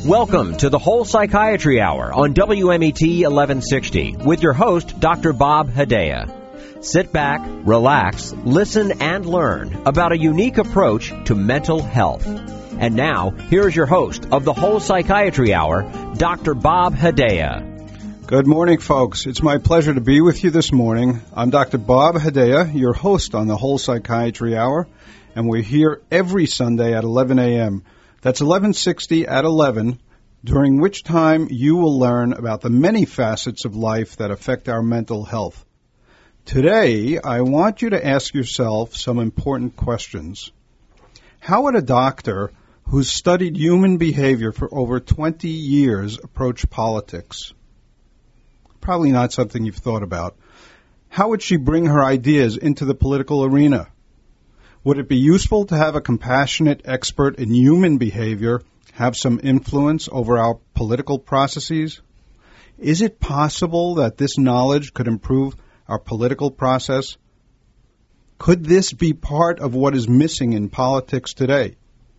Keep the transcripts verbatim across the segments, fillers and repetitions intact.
Welcome to the Whole Psychiatry Hour on W M E T eleven sixty with your host, Doctor Bob Hedaya. Sit back, relax, listen, and learn about a unique approach to mental health. And now, here is your host of the Whole Psychiatry Hour, Doctor Bob Hedaya. Good morning, folks. It's my pleasure to be with you this morning. I'm Doctor Bob Hedaya, your host on the Whole Psychiatry Hour, and we're here every Sunday at eleven a.m. That's eleven sixty at eleven, during which time you will learn about the many facets of life that affect our mental health. Today, I want you to ask yourself some important questions. How would a doctor who's studied human behavior for over twenty years approach politics? Probably not something you've thought about. How would she bring her ideas into the political arena? Would it be useful to have a compassionate expert in human behavior have some influence over our political processes? Is it possible that this knowledge could improve our political process? Could this be part of what is missing in politics today?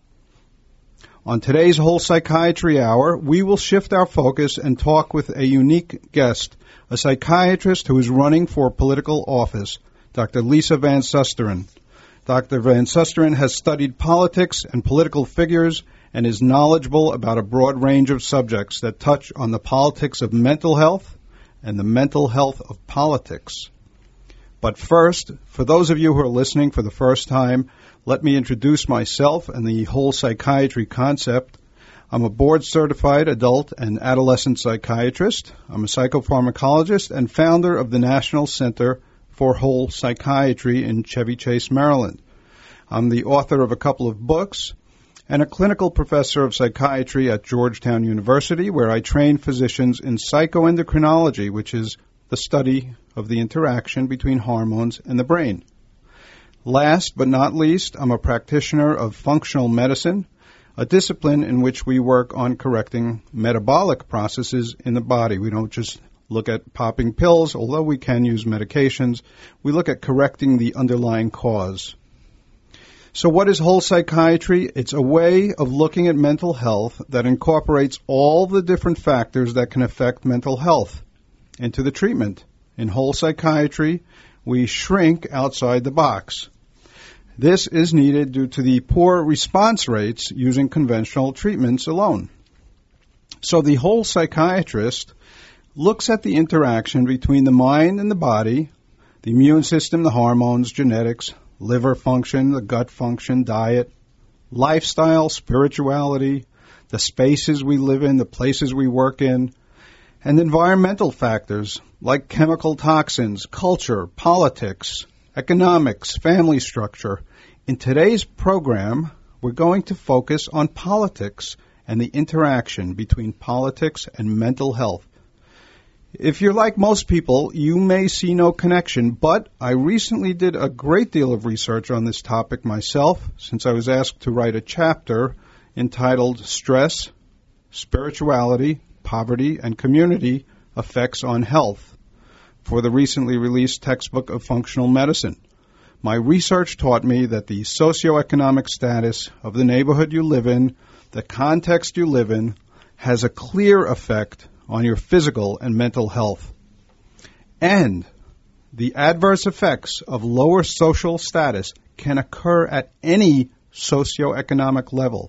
On today's Whole Psychiatry Hour, we will shift our focus and talk with a unique guest, a psychiatrist who is running for political office, Doctor Lisa Van Susteren. Doctor Van Susteren has studied politics and political figures and is knowledgeable about a broad range of subjects that touch on the politics of mental health and the mental health of politics. But first, for those of you who are listening for the first time, let me introduce myself and the whole psychiatry concept. I'm a board-certified adult and adolescent psychiatrist. I'm a psychopharmacologist and founder of the National Center for Whole Psychiatry in Chevy Chase, Maryland. I'm the author of a couple of books and a clinical professor of psychiatry at Georgetown University, where I train physicians in psychoendocrinology, which is the study of the interaction between hormones and the brain. Last but not least, I'm a practitioner of functional medicine, a discipline in which we work on correcting metabolic processes in the body. We don't just look at popping pills, although we can use medications. We look at correcting the underlying cause. So what is whole psychiatry? It's a way of looking at mental health that incorporates all the different factors that can affect mental health into the treatment. In whole psychiatry, we shrink outside the box. This is needed due to the poor response rates using conventional treatments alone. So the whole psychiatrist looks at the interaction between the mind and the body, the immune system, the hormones, genetics, liver function, the gut function, diet, lifestyle, spirituality, the spaces we live in, the places we work in, and environmental factors like chemical toxins, culture, politics, economics, family structure. In today's program, we're going to focus on politics and the interaction between politics and mental health. If you're like most people, you may see no connection, but I recently did a great deal of research on this topic myself, since I was asked to write a chapter entitled Stress, Spirituality, Poverty, and Community Effects on Health for the recently released textbook of functional medicine. My research taught me that the socioeconomic status of the neighborhood you live in, the context you live in, has a clear effect on your physical and mental health. And the adverse effects of lower social status can occur at any socioeconomic level.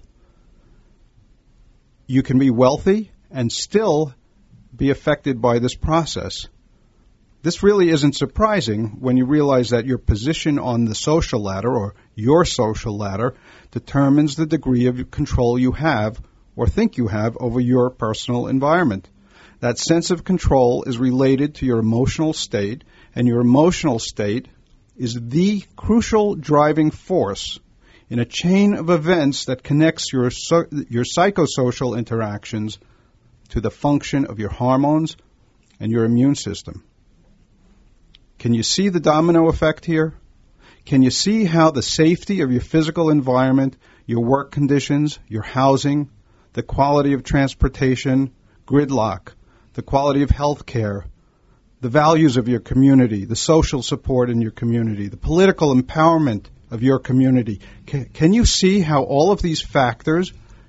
You can be wealthy and still be affected by this process. This really isn't surprising when you realize that your position on the social ladder, or your social ladder, determines the degree of control you have or think you have over your personal environment. That sense of control is related to your emotional state, and your emotional state is the crucial driving force in a chain of events that connects your so, your psychosocial interactions to the function of your hormones and your immune system. Can you see the domino effect here? Can you see how the safety of your physical environment, your work conditions, your housing, the quality of transportation, gridlock, the quality of health care, the values of your community, the social support in your community, the political empowerment of your community. Can, can you see how all of these factors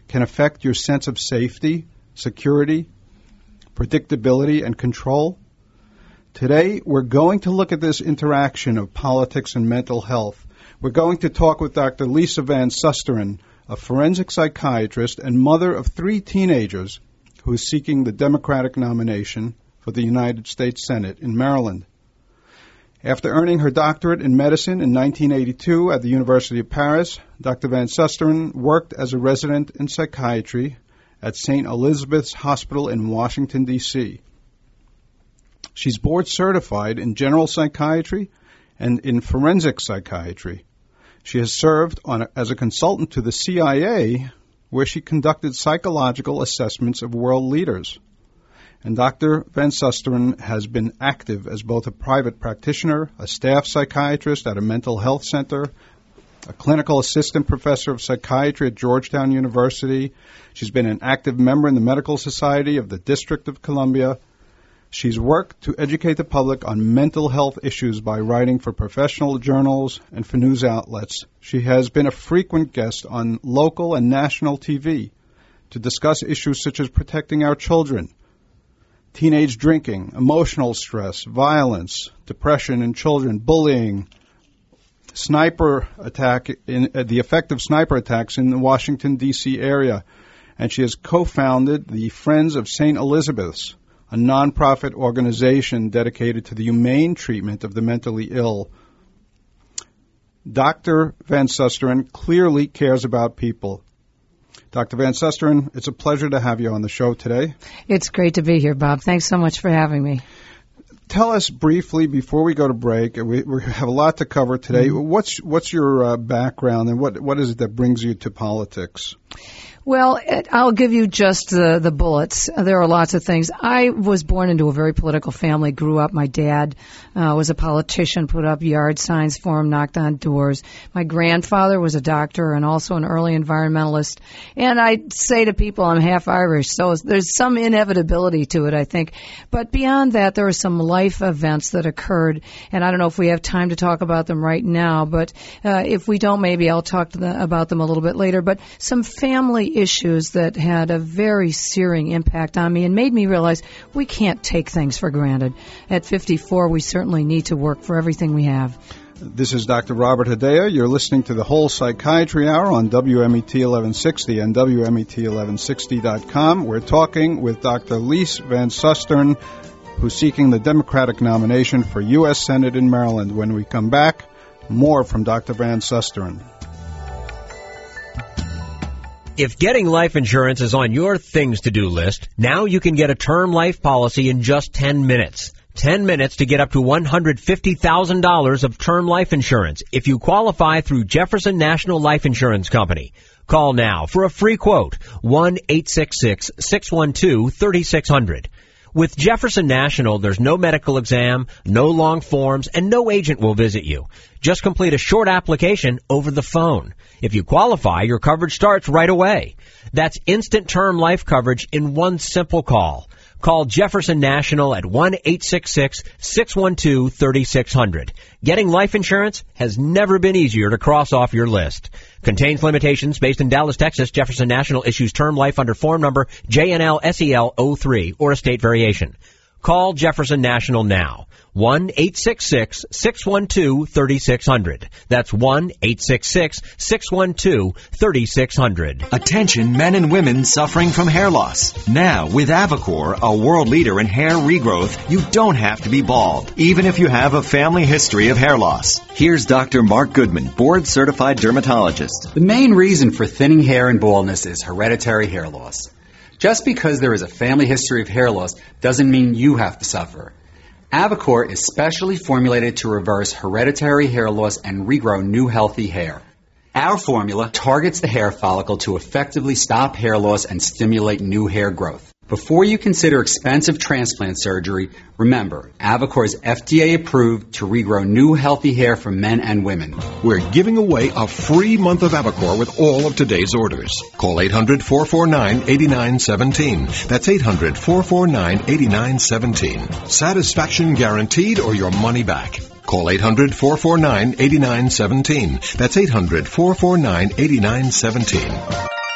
can affect your sense of safety, security, predictability, and control? Today, we're going to look at this interaction of politics and mental health. We're going to talk with Doctor Lisa Van Susteren, a forensic psychiatrist and mother of three teenagers who is seeking the Democratic nomination for the United States Senate in Maryland. After earning her doctorate in medicine in nineteen eighty-two at the University of Paris, Doctor Van Susteren worked as a resident in psychiatry at Saint Elizabeth's Hospital in Washington, D C She's board certified in general psychiatry and in forensic psychiatry. She has served on a, as a consultant to the C I A, where she conducted psychological assessments of world leaders. And Doctor Van Susteren has been active as both a private practitioner, a staff psychiatrist at a mental health center, a clinical assistant professor of psychiatry at Georgetown University. She's been an active member in the Medical Society of the District of Columbia. She's worked to educate the public on mental health issues by writing for professional journals and for news outlets. She has been a frequent guest on local and national T V to discuss issues such as protecting our children, teenage drinking, emotional stress, violence, depression in children, bullying, sniper attack, in, uh, the effect of sniper attacks in the Washington, D C area. And she has co-founded the Friends of Saint Elizabeth's, a nonprofit organization dedicated to the humane treatment of the mentally ill. Doctor Van Susteren clearly cares about people. Doctor Van Susteren, it's a pleasure to have you on the show today. It's great to be here, Bob. Thanks so much for having me. Tell us briefly, before we go to break, we, we have a lot to cover today. Mm-hmm. What's what's your uh, background, and what what is it that brings you to politics? Well, I'll give you just the, the bullets. There are lots of things. I was born into a very political family, grew up. My dad uh, was a politician, put up yard signs for him, knocked on doors. My grandfather was a doctor and also an early environmentalist. And I say to people, I'm half Irish, so there's some inevitability to it, I think. But beyond that, there are some life events that occurred, and I don't know if we have time to talk about them right now, but uh, if we don't, maybe I'll talk to the, about them a little bit later. But some family issues that had a very searing impact on me and made me realize we can't take things for granted. At fifty-four, we certainly need to work for everything we have. This is Doctor Robert Hedaya. You're listening to the Whole Psychiatry Hour on W M E T eleven sixty and W M E T eleven sixty dot com. We're talking with Doctor Lisa Van Susteren, who's seeking the Democratic nomination for U S Senate in Maryland. When we come back, more from Doctor Van Susteren. If getting life insurance is on your things-to-do list, now you can get a term life policy in just ten minutes. ten minutes to get up to one hundred fifty thousand dollars of term life insurance if you qualify through Jefferson National Life Insurance Company. Call now for a free quote, one eight six six, six one two, three six zero zero. With Jefferson National, there's no medical exam, no long forms, and no agent will visit you. Just complete a short application over the phone. If you qualify, your coverage starts right away. That's instant term life coverage in one simple call. Call Jefferson National at one eight six six, six one two, three six zero zero. Getting life insurance has never been easier to cross off your list. Contains limitations. Based in Dallas, Texas, Jefferson National issues term life under form number J N L S E L zero three or a state variation. Call Jefferson National now. one eight six six, six one two, three six zero zero. That's one eight six six, six one two, three six zero zero. Attention men and women suffering from hair loss. Now, with Avicor, a world leader in hair regrowth, you don't have to be bald, even if you have a family history of hair loss. Here's Doctor Mark Goodman, board-certified dermatologist. The main reason for thinning hair and baldness is hereditary hair loss. Just because there is a family history of hair loss doesn't mean you have to suffer. Avicor is specially formulated to reverse hereditary hair loss and regrow new healthy hair. Our formula targets the hair follicle to effectively stop hair loss and stimulate new hair growth. Before you consider expensive transplant surgery, remember, Avicor is F D A approved to regrow new healthy hair for men and women. We're giving away a free month of Avicor with all of today's orders. Call eight hundred, four four nine, eight nine one seven. That's eight hundred, four four nine, eight nine one seven. Satisfaction guaranteed or your money back. Call eight hundred, four four nine, eight nine one seven. That's eight hundred, four four nine, eight nine one seven.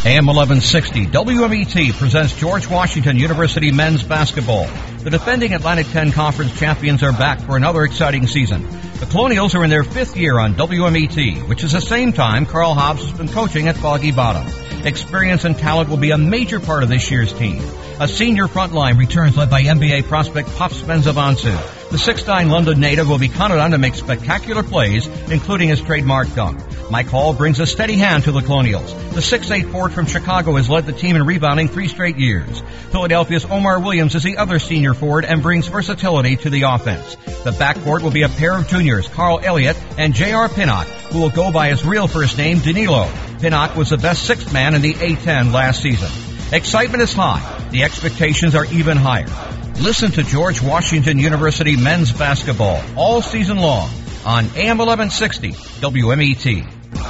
A M eleven sixty W M E T presents George Washington University men's basketball. The defending Atlantic ten Conference champions are back for another exciting season. The Colonials are in their fifth year on W M E T, which is the same time Carl Hobbs has been coaching at Foggy Bottom. Experience and talent will be a major part of this year's team. A senior front line returns led by N B A prospect Pops Benzavansu. The six nine London native will be counted on to make spectacular plays, including his trademark dunk. Mike Hall brings a steady hand to the Colonials. The six eight forward from Chicago has led the team in rebounding three straight years. Philadelphia's Omar Williams is the other senior forward and brings versatility to the offense. The backcourt will be a pair of juniors, Carl Elliott and J R Pinnock, who will go by his real first name, Danilo. Pinnock was the best sixth man in the A ten last season. Excitement is high. The expectations are even higher. Listen to George Washington University men's basketball all season long on A M eleven sixty W M E T.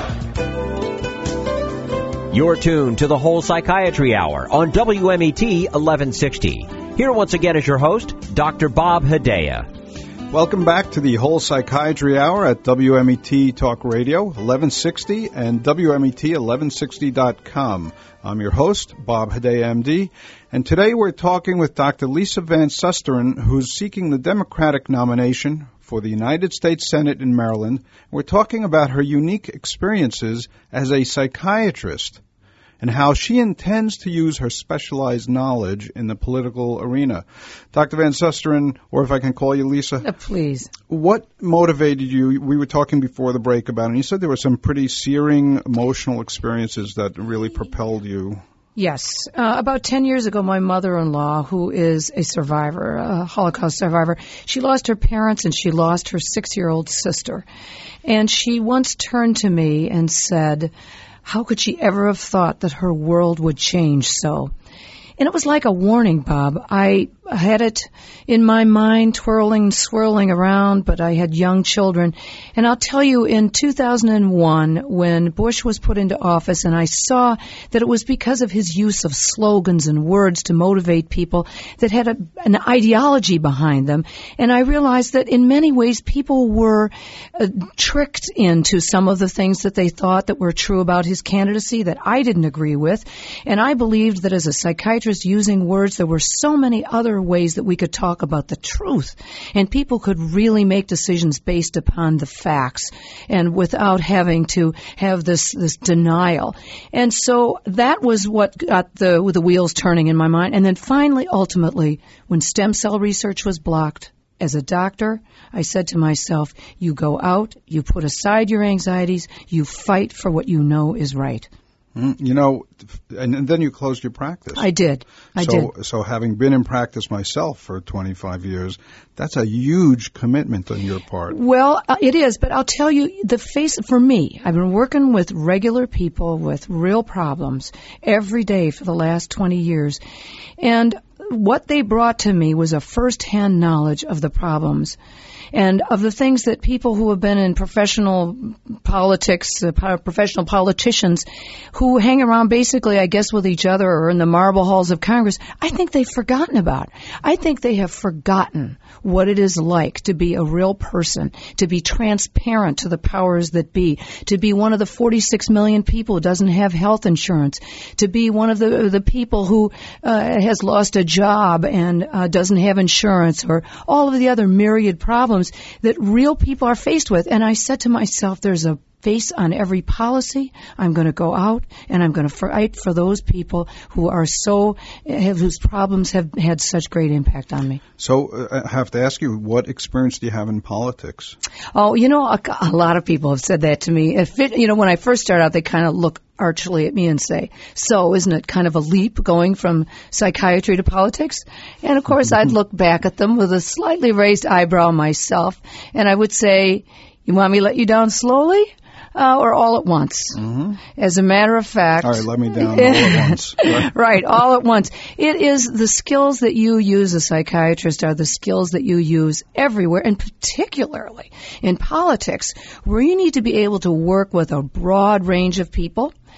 You're tuned to the Whole Psychiatry Hour on W M E T eleven sixty. Here once again is your host, Doctor Bob Hedaya. Welcome back to the Whole Psychiatry Hour at W M E T Talk Radio, eleven sixty, and W M E T eleven sixty dot com. I'm your host, Bob Hedaya, M D, and today we're talking with Doctor Lisa Van Susteren, who's seeking the Democratic nomination for the United States Senate in Maryland. We're talking about her unique experiences as a psychiatrist and how she intends to use her specialized knowledge in the political arena. Doctor Van Susteren, or if I can call you Lisa. Uh, please. What motivated you? We were talking before the break about it, and you said there were some pretty searing emotional experiences that really propelled you. Yes. Uh, about ten years ago, my mother-in-law, who is a survivor, a Holocaust survivor, she lost her parents and she lost her six-year-old sister. And she once turned to me and said, how could she ever have thought that her world would change so? And it was like a warning, Bob. I had it in my mind twirling, swirling around, but I had young children. And I'll tell you, in two thousand one, when Bush was put into office, and I saw that it was because of his use of slogans and words to motivate people that had a, an ideology behind them. And I realized that in many ways people were uh, tricked into some of the things that they thought that were true about his candidacy that I didn't agree with. And I believed that as a psychiatrist using words, there were so many other ways that we could talk about the truth, and people could really make decisions based upon the facts and without having to have this this denial. And so that was what got the the wheels turning in my mind. And then finally, ultimately, when stem cell research was blocked, as a doctor, I said to myself, you go out, you put aside your anxieties, you fight for what you know is right. You know, and, and then you closed your practice. I did. I so, did. So having been in practice myself for twenty-five years, that's a huge commitment on your part. Well, uh, it is, but I'll tell you, the face, for me, I've been working with regular people with real problems every day for the last twenty years. And what they brought to me was a first-hand knowledge of the problems and of the things that people who have been in professional politics, uh, professional politicians who hang around basically, I guess, with each other or in the marble halls of Congress, I think they've forgotten about. I think they have forgotten what it is like to be a real person, to be transparent to the powers that be, to be one of the forty-six million people who doesn't have health insurance, to be one of the the people who uh, has lost a job and uh, doesn't have insurance, or all of the other myriad problems that real people are faced with. And I said to myself, there's a face on every policy. I'm going to go out and I'm going to fight for those people who are so, have, whose problems have had such great impact on me. So uh, I have to ask you, what experience do you have in politics? Oh, you know, a, a lot of people have said that to me. If it, you know, when I first started out, they kind of look archly at me and say, so isn't it kind of a leap going from psychiatry to politics? And of course, I'd look back at them with a slightly raised eyebrow myself, and I would say, you want me to let you down slowly? Uh, or all at once. Mm-hmm. As a matter of fact... All right, let me down all at once. Right. Right, all at once. It is the skills that you use as a psychiatrist are the skills that you use everywhere, and particularly in politics, where you need to be able to work with a broad range of people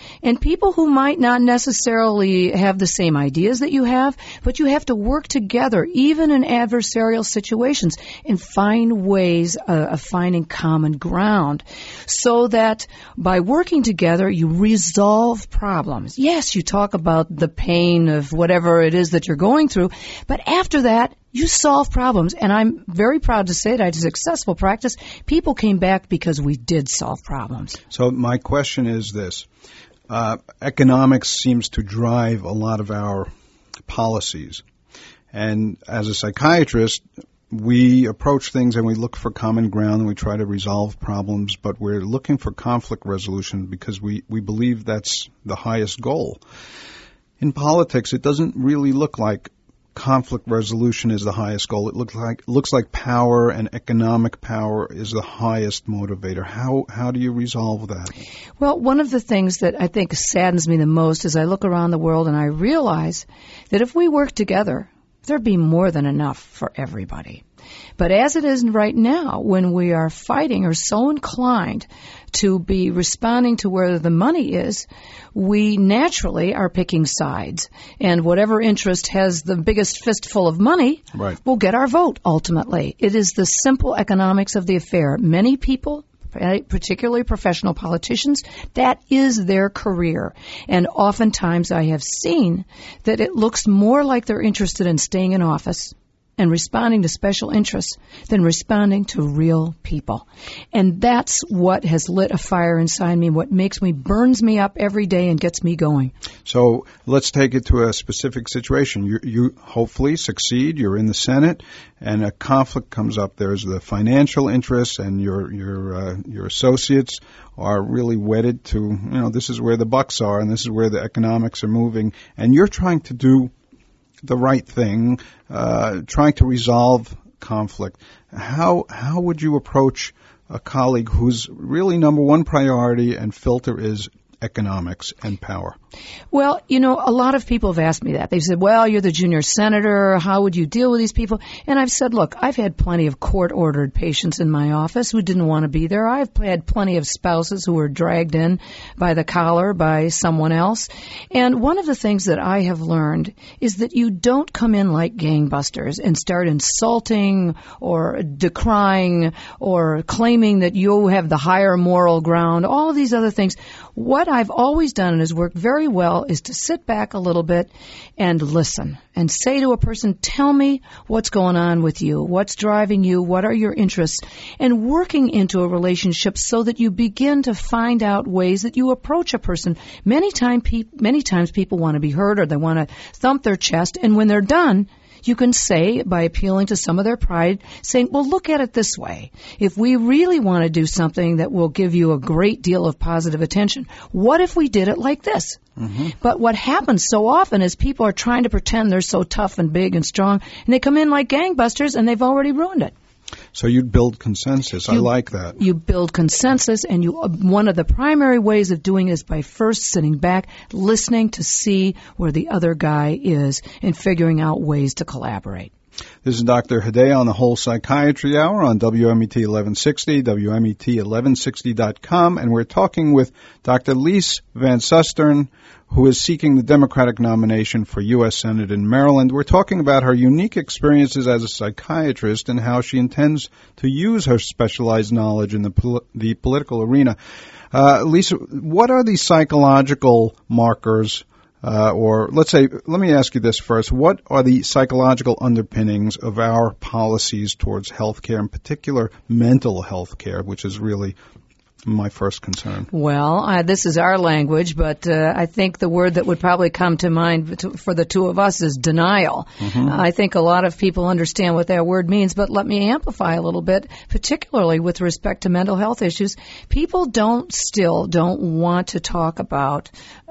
and people who might not necessarily have the same ideas that you have, but you have to work together, even in adversarial situations, and find ways uh, of finding common ground so that by working together, you resolve problems. Yes, you talk about the pain of whatever it is that you're going through, but after that, you solve problems. And I'm very proud to say that I had a successful practice. People came back because we did solve problems. So my question is this. Uh, economics seems to drive a lot of our policies. And as a psychiatrist, we approach things and we look for common ground and we try to resolve problems, but we're looking for conflict resolution because we, we believe that's the highest goal. In politics, it doesn't really look like conflict resolution is the highest goal. It looks like looks like power and economic power is the highest motivator. How how do you resolve that? Well, one of the things that I think saddens me the most is I look around the world and I realize that if we work together, there'd be more than enough for everybody. But as it is right now, when we are fighting or so inclined to be responding to where the money is, we naturally are picking sides. And whatever interest has the biggest fistful of money right. will get our vote ultimately. It is the simple economics of the affair. Many people, particularly professional politicians, that is their career. And oftentimes I have seen that it looks more like they're interested in staying in office and responding to special interests than responding to real people. And that's what has lit a fire inside me, what makes me, burns me up every day and gets me going. So let's take it to a specific situation. You, you hopefully succeed. You're in the Senate, and a conflict comes up. There's the financial interests, and your your uh, your associates are really wedded to, you know, this is where the bucks are, and this is where the economics are moving, and you're trying to do the right thing, uh, trying to resolve conflict. How how would you approach a colleague whose really number one priority and filter is economics and power? Well, you know, a lot of people have asked me that. They've said, well, you're the junior senator. How would you deal with these people? And I've said, look, I've had plenty of court-ordered patients in my office who didn't want to be there. I've had plenty of spouses who were dragged in by the collar by someone else. And one of the things that I have learned is that you don't come in like gangbusters and start insulting or decrying or claiming that you have the higher moral ground, all of these other things. What I've always done and has worked very well is to sit back a little bit and listen and say to a person, tell me what's going on with you, what's driving you, what are your interests, and working into a relationship so that you begin to find out ways that you approach a person. Many, time pe- many times people want to be heard or they want to thump their chest, and when they're done, you can say, by appealing to some of their pride, saying, well, look at it this way. If we really want to do something that will give you a great deal of positive attention, what if we did it like this? Mm-hmm. But what happens so often is people are trying to pretend they're so tough and big and strong, and they come in like gangbusters, and they've already ruined it. So you'd build consensus. You, I like that. You build consensus, and you one of the primary ways of doing it is by first sitting back, listening to see where the other guy is, and figuring out ways to collaborate. This is Doctor Hedaya on the Whole Psychiatry Hour on W M E T eleven sixty, W M E T eleven sixty dot com, and we're talking with Doctor Lise Van Susteren, who is seeking the Democratic nomination for U S Senate in Maryland. We're talking about her unique experiences as a psychiatrist and how she intends to use her specialized knowledge in the, pol- the political arena. Uh, Lisa, what are the psychological markers Uh, or let's say, let me ask you this first. What are the psychological underpinnings of our policies towards health care, in particular mental health care, which is really my first concern? Well, uh, this is our language, but uh, I think the word that would probably come to mind to, for the two of us is denial. Mm-hmm. Uh, I think a lot of people understand what that word means, but let me amplify a little bit, particularly with respect to mental health issues. People don't still don't want to talk about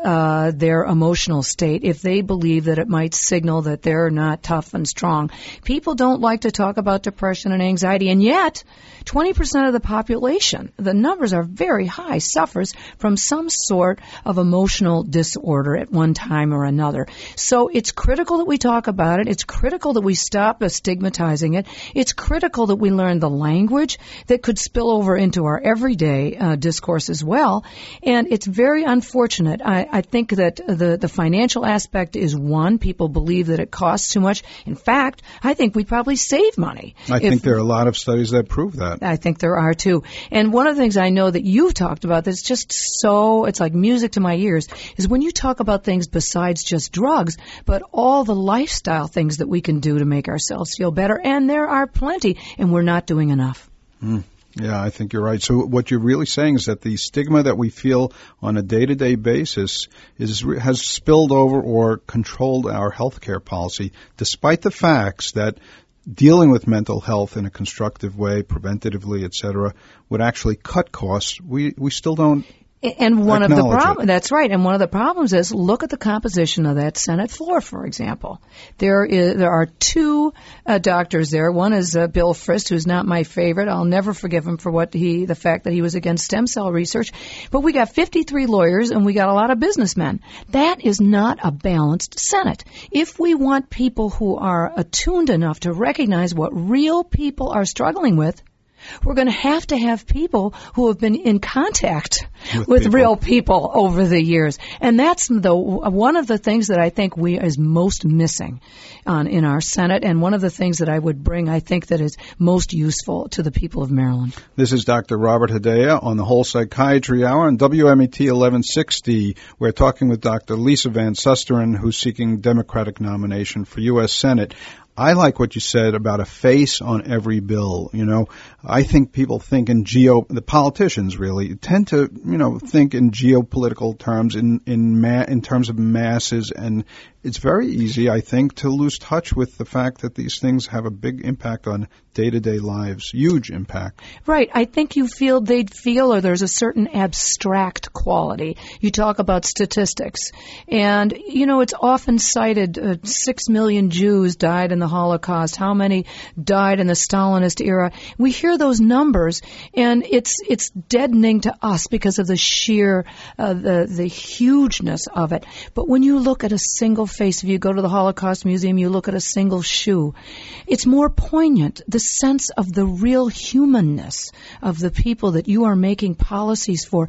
uh, their emotional state, if they believe that it might signal that they're not tough and strong. People don't like to talk about depression and anxiety, and yet twenty percent of the population, the numbers are very high, suffers from some sort of emotional disorder at one time or another. So it's critical that we talk about it. It's critical that we stop stigmatizing it. It's critical that we learn the language that could spill over into our everyday uh, discourse as well. And it's very unfortunate. I, I think that the, the financial aspect is one. People believe that it costs too much. In fact, I think we'd probably save money. I if, think there are a lot of studies that prove that. I think there are too. And one of the things I know that you've talked about that's just so, it's like music to my ears, is when you talk about things besides just drugs, but all the lifestyle things that we can do to make ourselves feel better. And there are plenty, and we're not doing enough. Mm. Yeah, I think you're right. So what you're really saying is that the stigma that we feel on a day-to-day basis is has spilled over or controlled our healthcare policy, despite the facts that dealing with mental health in a constructive way, preventatively, et cetera, would actually cut costs. We we still don't. And one of the problems, that's right, and one of the problems is, look at the composition of that Senate floor, for example. There is, there are two uh, doctors there. One is uh, Bill Frist, who's not my favorite. I'll never forgive him for what he, the fact that he was against stem cell research. But we got fifty-three lawyers and we got a lot of businessmen. That is not a balanced Senate. If we want people who are attuned enough to recognize what real people are struggling with, we're going to have to have people who have been in contact with, with people. real people over the years. And that's the one of the things that I think we is most missing on, in our Senate, and one of the things that I would bring, I think, that is most useful to the people of Maryland. This is Doctor Robert Hedaya on the Whole Psychiatry Hour on W M E T eleven sixty. We're talking with Doctor Lisa Van Susteren, who's seeking Democratic nomination for U S Senate. I like what you said about a face on every bill. You know, I think people think in geo, the politicians really tend to, you know, think in geopolitical terms, in, in ma, in terms of masses, and it's very easy, I think, to lose touch with the fact that these things have a big impact on day-to-day lives, huge impact. Right. I think you feel they'd feel, or there's a certain abstract quality. You talk about statistics, and, you know, it's often cited uh, six million Jews died in the Holocaust. How many died in the Stalinist era? We hear those numbers, and it's it's deadening to us because of the sheer, uh, the the hugeness of it. But when you look at a single face, if you go to the Holocaust Museum, you look at a single shoe, it's more poignant. The sense of the real humanness of the people that you are making policies for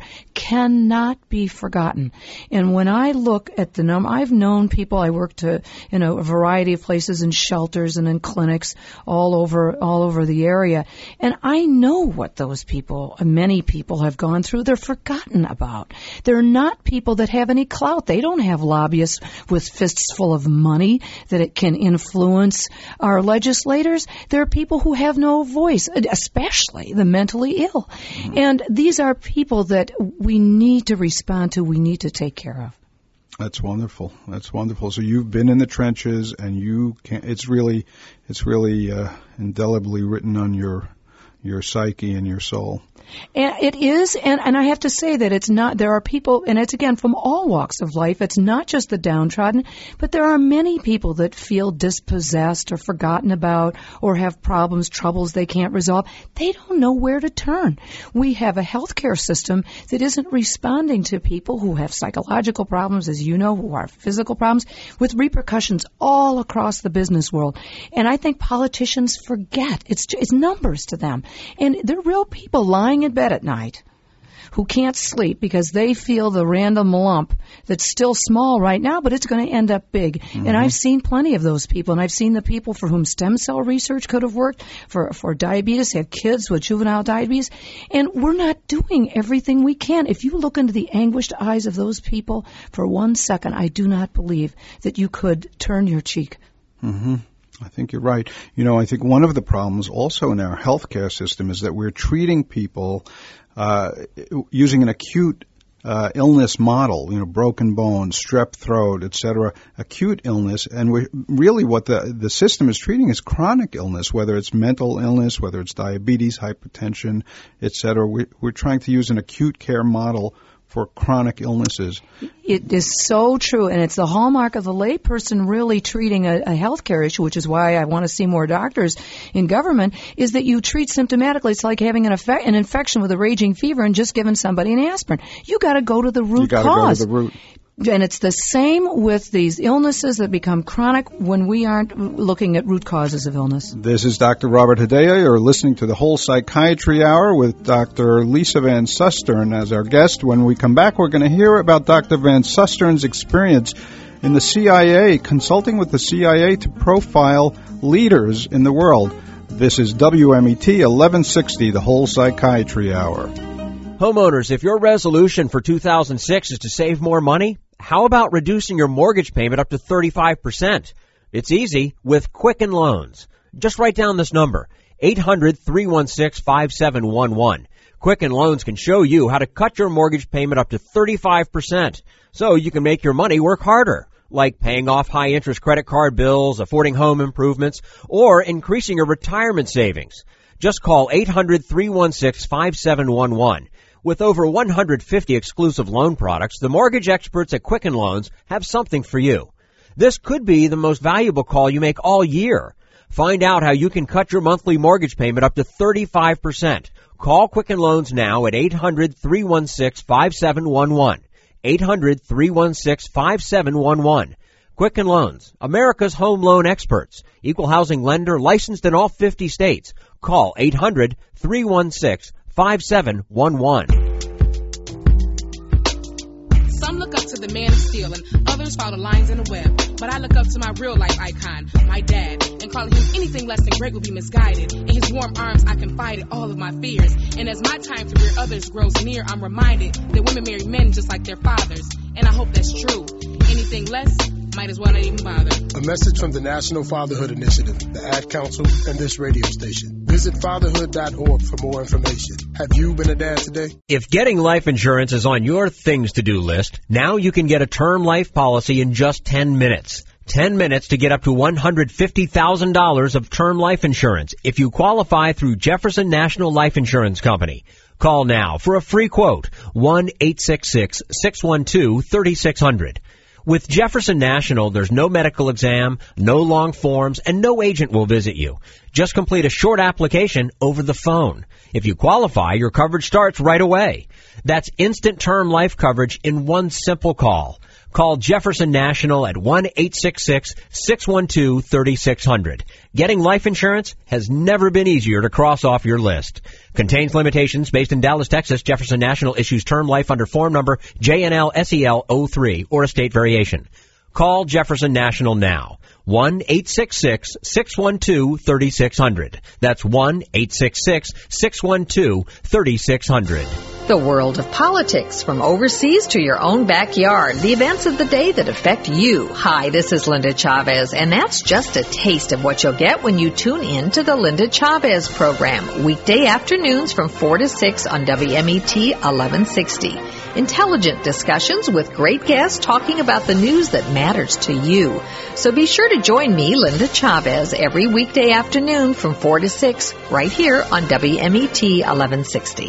cannot be forgotten. And when I look at the number, I've known people, I worked to, in a variety of places, in shelters and in clinics all over all over the area, and I know what those people, many people, have gone through. They're forgotten about. They're not people that have any clout. They don't have lobbyists with fists full of money that it can influence our legislators. There are people who have no voice, especially the mentally ill. Mm-hmm. And these are people that we need to respond to, we need to take care of. That's wonderful. That's wonderful. So you've been in the trenches, and you can it's really it's really uh, indelibly written on your your psyche and your soul. And it is, and, and I have to say that it's not, there are people, and it's again from all walks of life, it's not just the downtrodden, but there are many people that feel dispossessed or forgotten about or have problems, troubles they can't resolve. They don't know where to turn. We have a healthcare system that isn't responding to people who have psychological problems, as you know, who have physical problems, with repercussions all across the business world. And I think politicians forget. It's, it's numbers to them. And they're real people lying in bed at night who can't sleep because they feel the random lump that's still small right now, but it's going to end up big. Mm-hmm. And I've seen plenty of those people, and I've seen the people for whom stem cell research could have worked, for, for diabetes, they have kids with juvenile diabetes, and we're not doing everything we can. If you look into the anguished eyes of those people for one second, I do not believe that you could turn your cheek. Mm-hmm. I think you're right. You know, I think one of the problems also in our healthcare system is that we're treating people uh, using an acute uh, illness model, you know, broken bones, strep throat, et cetera, acute illness. And we really what the, the system is treating is chronic illness, whether it's mental illness, whether it's diabetes, hypertension, et cetera. We, we're trying to use an acute care model for chronic illnesses. It is so true, and it's the hallmark of the layperson really treating a, a healthcare issue, which is why I want to see more doctors in government, is that you treat symptomatically. It's like having an, effect, an infection with a raging fever and just giving somebody an aspirin. You got to go to the root you gotta cause. Go to the root. And it's the same with these illnesses that become chronic when we aren't looking at root causes of illness. This is Doctor Robert Hedaya. You're listening to the Whole Psychiatry Hour with Doctor Lisa Van Susteren as our guest. When we come back, we're going to hear about Doctor Van Susteren's experience in the C I A, consulting with the C I A to profile leaders in the world. This is W M E T eleven sixty, the Whole Psychiatry Hour. Homeowners, if your resolution for two thousand six is to save more money, how about reducing your mortgage payment up to thirty-five percent? It's easy with Quicken Loans. Just write down this number, eight hundred, three one six, five seven one one. Quicken Loans can show you how to cut your mortgage payment up to thirty-five percent so you can make your money work harder, like paying off high-interest credit card bills, affording home improvements, or increasing your retirement savings. Just call eight hundred, three one six, five seven one one. With over one hundred fifty exclusive loan products, the mortgage experts at Quicken Loans have something for you. This could be the most valuable call you make all year. Find out how you can cut your monthly mortgage payment up to thirty-five percent. Call Quicken Loans now at eight hundred, three one six, five seven one one. eight hundred, three one six, five seven one one. Quicken Loans, America's home loan experts. Equal housing lender licensed in all fifty states. Call eight hundred, three one six, five seven one one. Some look up to the man of steel and others follow lines in the web. But I look up to my real life icon, my dad, and calling him anything less than great would be misguided. In his warm arms I confided all of my fears. And as my time to rear others grows near, I'm reminded that women marry men just like their fathers. And I hope that's true. Anything less, might as well not even bother. A message from the National Fatherhood Initiative, the Ad Council, and this radio station. Visit fatherhood dot org for more information. Have you been a dad today? If getting life insurance is on your things to do list, now you can get a term life policy in just ten minutes. ten minutes to get up to one hundred fifty thousand dollars of term life insurance if you qualify through Jefferson National Life Insurance Company. Call now for a free quote, one eight six six, six one two, three six zero zero. With Jefferson National, there's no medical exam, no long forms, and no agent will visit you. Just complete a short application over the phone. If you qualify, your coverage starts right away. That's instant term life coverage in one simple call. Call Jefferson National at one eight six six, six one two, three six zero zero. Getting life insurance has never been easier to cross off your list. Contains limitations. Based in Dallas, Texas, Jefferson National issues term life under form number J N L S E L zero three or a state variation. Call Jefferson National now. one eight six six, six one two, three six zero zero. That's one eight six six, six one two, three six zero zero. The world of politics, from overseas to your own backyard. The events of the day that affect you. Hi, this is Linda Chavez, and that's just a taste of what you'll get when you tune in to the Linda Chavez program. Weekday afternoons from four to six on W M E T eleven sixty. Intelligent discussions with great guests talking about the news that matters to you. So be sure to join me, Linda Chavez, every weekday afternoon from four to six, right here on W M E T eleven sixty.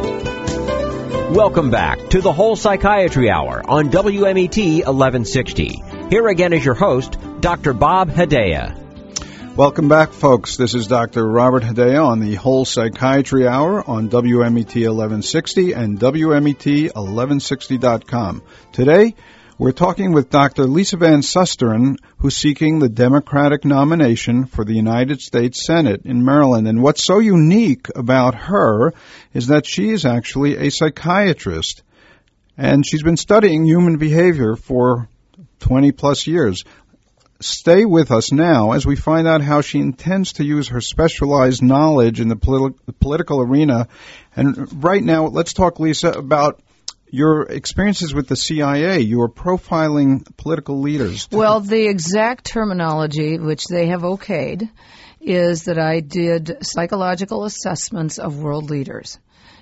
Welcome back to the Whole Psychiatry Hour on W M E T eleven sixty. Here again is your host, Doctor Bob Hedaya. Welcome back, folks. This is Doctor Robert Hedaya on the Whole Psychiatry Hour on W M E T eleven sixty and W M E T eleven sixty dot com. Today, we're talking with Doctor Lisa Van Susteren, who's seeking the Democratic nomination for the United States Senate in Maryland. And what's so unique about her is that she is actually a psychiatrist, and she's been studying human behavior for twenty plus years. Stay with us now as we find out how she intends to use her specialized knowledge in the, politi- the political arena. And right now, let's talk, Lisa, about your experiences with the C I A. You are profiling political leaders. Well, the exact terminology, which they have okayed, is that I did psychological assessments of world leaders.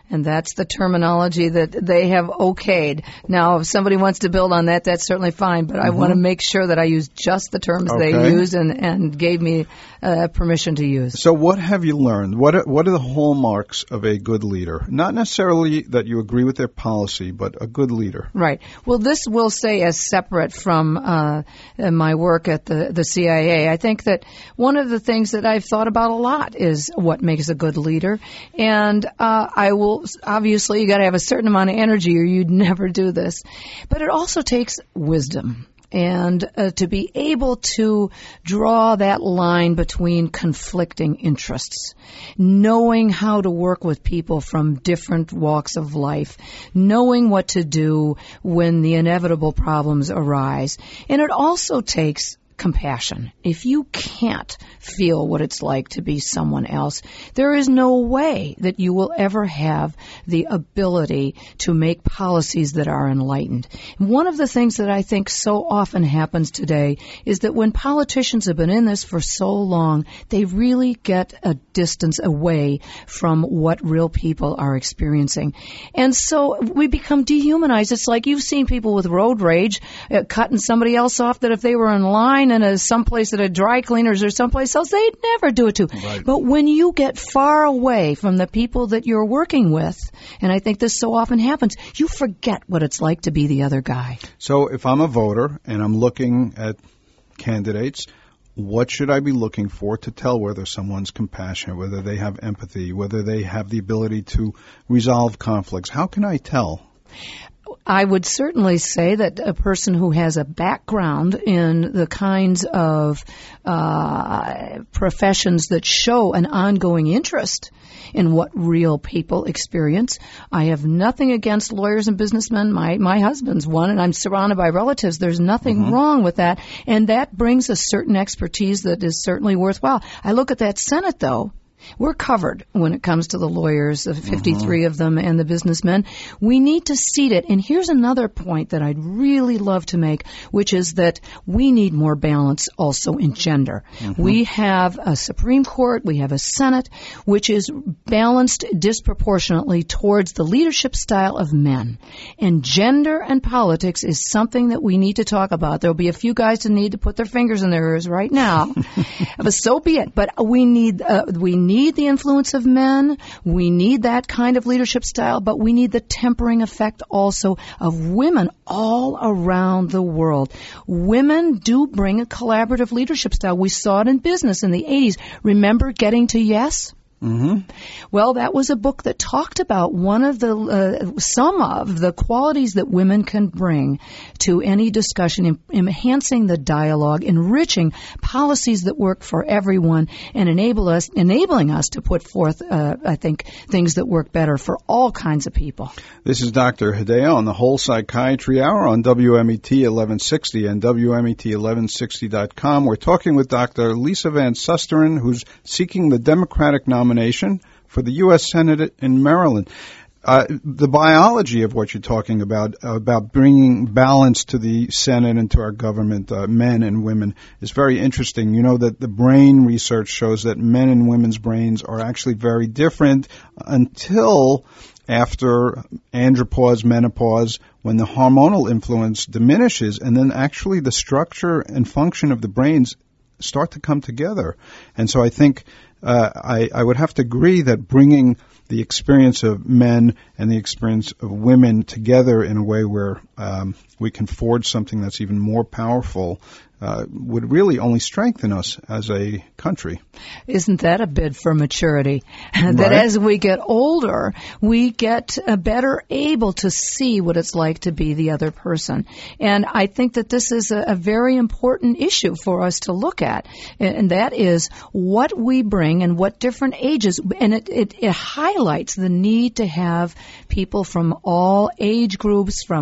And that's the terminology that they have okayed. Now, if somebody wants to build on that, that's certainly fine, but mm-hmm. I want to make sure that I use just the terms okay. they use and, and gave me uh, permission to use. So what have you learned? What are, what are the hallmarks of a good leader? Not necessarily that you agree with their policy, but a good leader. Right. Well, this will say as separate from uh, my work at the, the C I A. I think that one of the things that I've thought about a lot is what makes a good leader. And uh, I will obviously, you got to have a certain amount of energy or you'd never do this. But it also takes wisdom. And uh, to be able to draw that line between conflicting interests, knowing how to work with people from different walks of life, knowing what to do when the inevitable problems arise. And it also takes compassion. If you can't feel what it's like to be someone else, there is no way that you will ever have the ability to make policies that are enlightened. One of the things that I think so often happens today is that when politicians have been in this for so long, they really get a distance away from what real people are experiencing. And so we become dehumanized. It's like you've seen people with road rage uh, cutting somebody else off that if they were in line in a someplace at a dry cleaners or someplace else, they'd never do it to. Right. But when you get far away from the people that you're working with, and I think this so often happens, you forget what it's like to be the other guy. So if I'm a voter and I'm looking at candidates, what should I be looking for to tell whether someone's compassionate, whether they have empathy, whether they have the ability to resolve conflicts? How can I tell? I would certainly say that a person who has a background in the kinds of uh, professions that show an ongoing interest in what real people experience. I have nothing against lawyers and businessmen. My my husband's one, and I'm surrounded by relatives. There's nothing mm-hmm. wrong with that, and that brings a certain expertise that is certainly worthwhile. I look at that Senate, though. We're covered when it comes to the lawyers, the fifty-three mm-hmm. of them, and the businessmen. We need to seat it. And here's another point that I'd really love to make, which is that we need more balance also in gender. Mm-hmm. We have a Supreme Court, we have a Senate, which is balanced disproportionately towards the leadership style of men. And gender and politics is something that we need to talk about. There'll be a few guys that need to put their fingers in their ears right now. But so be it. But we need, uh, we need need the influence of men. We need that kind of leadership style, but we need the tempering effect also of women all around the world. Women do bring a collaborative leadership style. We saw it in business in the eighties. Remember Getting to Yes? Mm-hmm. Well, that was a book that talked about one of the, uh, some of the qualities that women can bring to any discussion, in, enhancing the dialogue, enriching policies that work for everyone, and enable us, enabling us to put forth, uh, I think, things that work better for all kinds of people. This is Doctor Hedaya on the Whole Psychiatry Hour on W M E T eleven sixty and W M E T eleven sixty dot com. We're talking with Doctor Lisa Van Susteren, who's seeking the Democratic nomination for the U S Senate in Maryland. Uh, the biology of what you're talking about, uh, about bringing balance to the Senate and to our government, uh, men and women, is very interesting. You know that the brain research shows that men and women's brains are actually very different until after andropause, menopause, when the hormonal influence diminishes, and then actually the structure and function of the brains start to come together. And so I think Uh, I, I would have to agree that bringing the experience of men and the experience of women together in a way where um, we can forge something that's even more powerful uh, would really only strengthen us as a country. Isn't that a bid for maturity? Right. That as we get older, we get uh, better able to see what it's like to be the other person. And I think that this is a, a very important issue for us to look at, and, and that is what we bring and what different ages. And it, it, it highlights the need to have people from all age groups, from both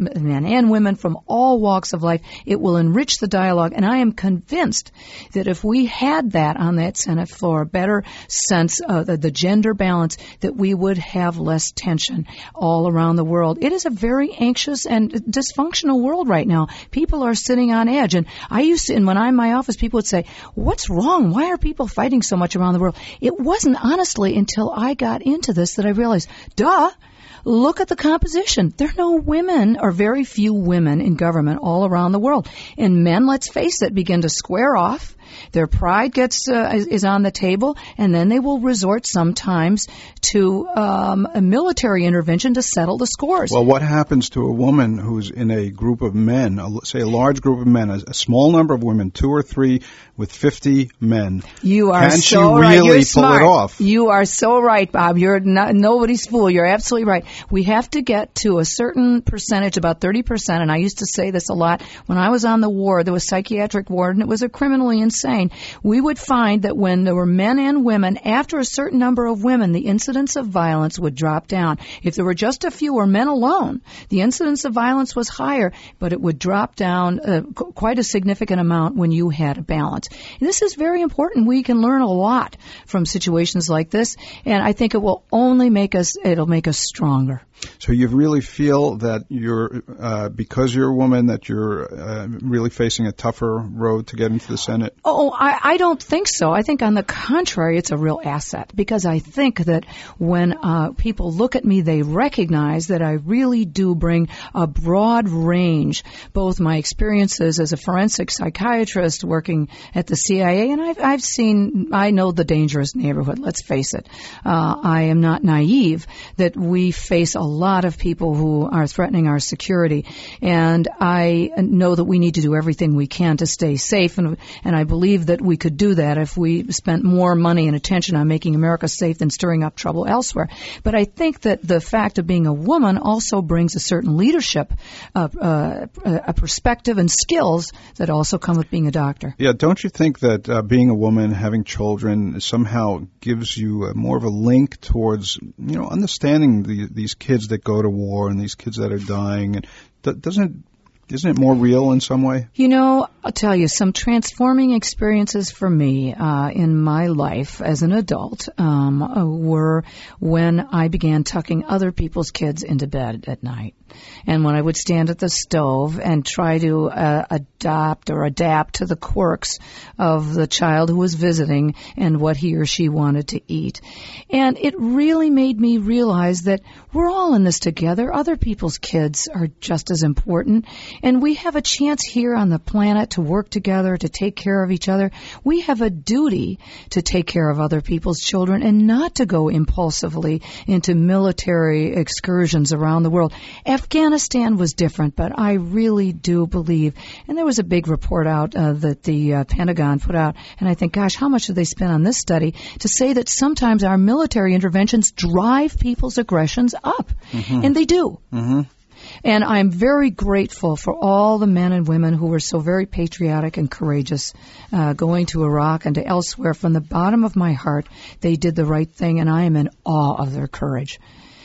men and women from all walks of life. It will enrich the dialogue, and I am convinced that if we had that on that Senate floor, a better sense of the, the gender balance, that we would have less tension all around the world. It is a very anxious and dysfunctional world right now. People are sitting on edge, and I used to, and when I'm in my office, people would say, what's wrong? Why are people fighting so much around the world? It wasn't honestly until I got into this that I realized, duh, look at the composition. There are no women, or very few women in government all around the world. And men, let's face it, begin to square off. Their pride gets uh, is on the table, and then they will resort sometimes to um, a military intervention to settle the scores. Well, what happens to a woman who's in a group of men, a, say a large group of men, a, a small number of women, two or three with fifty men? You are Can so she right. really You're pull smart. it off? You are so right, Bob. You're not, nobody's fool. You're absolutely right. We have to get to a certain percentage, about thirty percent, and I used to say this a lot. When I was on the ward, there was psychiatric ward, and it was a criminally insane. We would find that when there were men and women, after a certain number of women, the incidence of violence would drop down. If there were just a few or men alone, the incidence of violence was higher, but it would drop down uh, qu- quite a significant amount when you had a balance. And this is very important. We can learn a lot from situations like this, and I think it will only make us, it'll make us stronger. So you really feel that you're, uh, because you're a woman, that you're uh, really facing a tougher road to get into the Senate? Oh, I, I don't think so. I think on the contrary, it's a real asset, because I think that when uh, people look at me, they recognize that I really do bring a broad range, both my experiences as a forensic psychiatrist working at the C I A, and I've, I've seen, I know the dangerous neighborhood, let's face it. Uh, I am not naive that we face a lot of people who are threatening our security, and I know that we need to do everything we can to stay safe, and and I believe that we could do that if we spent more money and attention on making America safe than stirring up trouble elsewhere. But I think that the fact of being a woman also brings a certain leadership, uh, uh, a perspective and skills that also come with being a doctor. Yeah, don't you think that uh, being a woman, having children, somehow gives you uh, more of a link towards, you know, understanding the, these kids that go to war and these kids that are dying? And th- doesn't Isn't it more real in some way? You know, I'll tell you, some transforming experiences for me uh, in my life as an adult um, were when I began tucking other people's kids into bed at night. And when I would stand at the stove and try to uh, adopt or adapt to the quirks of the child who was visiting and what he or she wanted to eat. And it really made me realize that we're all in this together. Other people's kids are just as important. And we have a chance here on the planet to work together, to take care of each other. We have a duty to take care of other people's children and not to go impulsively into military excursions around the world. Afghanistan was different, but I really do believe, and there was a big report out uh, that the uh, Pentagon put out, and I think, gosh, how much did they spend on this study to say that sometimes our military interventions drive people's aggressions up, mm-hmm. and they do. Mm-hmm. And I'm very grateful for all the men and women who were so very patriotic and courageous uh, going to Iraq and to elsewhere. From the bottom of my heart, they did the right thing, and I am in awe of their courage.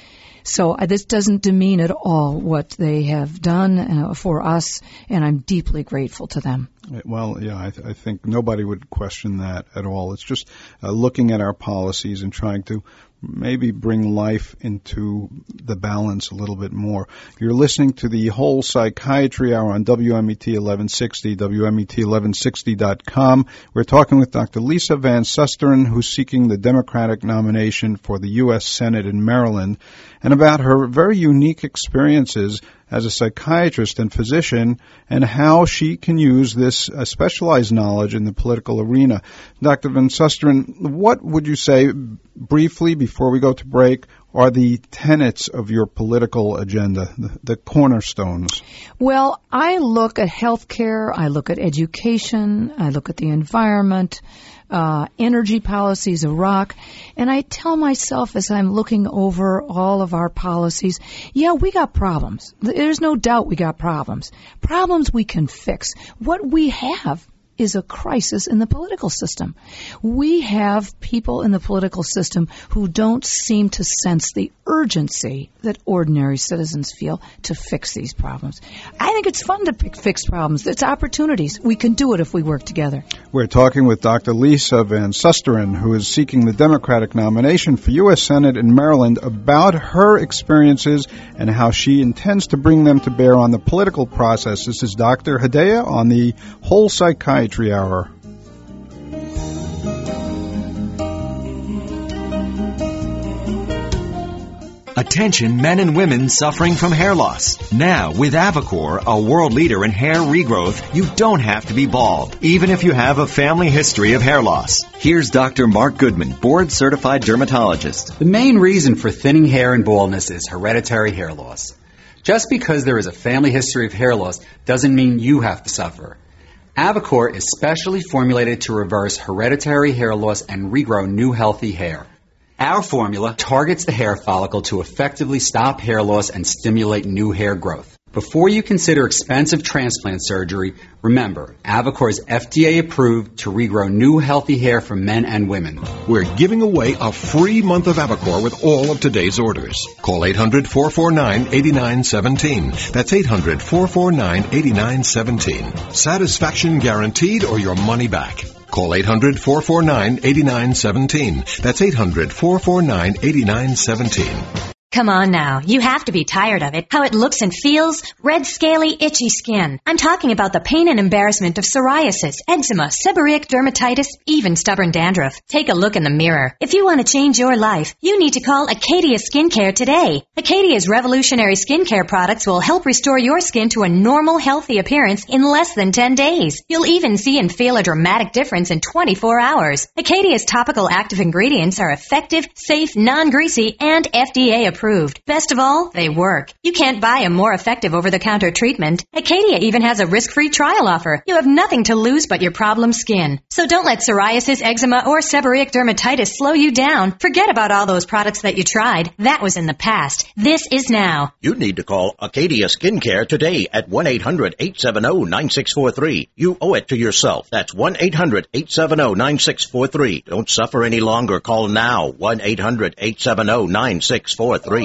So uh, this doesn't demean at all what they have done uh, for us, and I'm deeply grateful to them. Well, yeah, I, th- I think nobody would question that at all. It's just uh, looking at our policies and trying to maybe bring life into the balance a little bit more. You're listening to the Whole Psychiatry Hour on W M E T eleven sixty, W M E T eleven sixty dot com. We're talking with Doctor Lisa Van Susteren, who's seeking the Democratic nomination for the U S Senate in Maryland, and about her very unique experiences as a psychiatrist and physician, and how she can use this uh, specialized knowledge in the political arena. Doctor Van Susteren, what would you say, briefly, before we go to break, are the tenets of your political agenda, the, the cornerstones? Well, I look at healthcare, I look at education, I look at the environment, uh, energy policies, Iraq, and I tell myself as I'm looking over all of our policies, yeah, we got problems. There's no doubt we got problems. Problems we can fix. What we have is a crisis in the political system. We have people in the political system who don't seem to sense the urgency that ordinary citizens feel to fix these problems. I think it's fun to pick, fix problems. It's opportunities. We can do it if we work together. We're talking with Doctor Lisa Van Susteren, who is seeking the Democratic nomination for U S Senate in Maryland, about her experiences and how she intends to bring them to bear on the political process. This is Doctor Hedaya on the Whole Psychiatry Hour. Attention men and women suffering from hair loss. Now, with Avocor, a world leader in hair regrowth, you don't have to be bald, even if you have a family history of hair loss. Here's Doctor Mark Goodman, board-certified dermatologist. The main reason for thinning hair and baldness is hereditary hair loss. Just because there is a family history of hair loss doesn't mean you have to suffer. Avocor is specially formulated to reverse hereditary hair loss and regrow new healthy hair. Our formula targets the hair follicle to effectively stop hair loss and stimulate new hair growth. Before you consider expensive transplant surgery, remember, Avocor is F D A approved to regrow new healthy hair for men and women. We're giving away a free month of Avocor with all of today's orders. Call eight hundred, four four nine, eight nine one seven. That's eight hundred, four four nine, eight nine one seven. Satisfaction guaranteed or your money back. Call eight hundred, four four nine, eight nine one seven. That's eight hundred, four four nine, eight nine one seven. Come on now, you have to be tired of it. How it looks and feels, red, scaly, itchy skin. I'm talking about the pain and embarrassment of psoriasis, eczema, seborrheic dermatitis, even stubborn dandruff. Take a look in the mirror. If you want to change your life, you need to call Acadia Skincare today. Acadia's revolutionary skincare products will help restore your skin to a normal, healthy appearance in less than ten days. You'll even see and feel a dramatic difference in twenty-four hours. Acadia's topical active ingredients are effective, safe, non-greasy, and F D A approved. Best of all, they work. You can't buy a more effective over-the-counter treatment. Acadia even has a risk-free trial offer. You have nothing to lose but your problem skin. So don't let psoriasis, eczema, or seborrheic dermatitis slow you down. Forget about all those products that you tried. That was in the past. This is now. You need to call Acadia Skincare today at one eight hundred, eight seven zero, nine six four three. You owe it to yourself. That's one eight hundred, eight seven zero, nine six four three. Don't suffer any longer. Call now. one eight hundred, eight seven zero, nine six four three.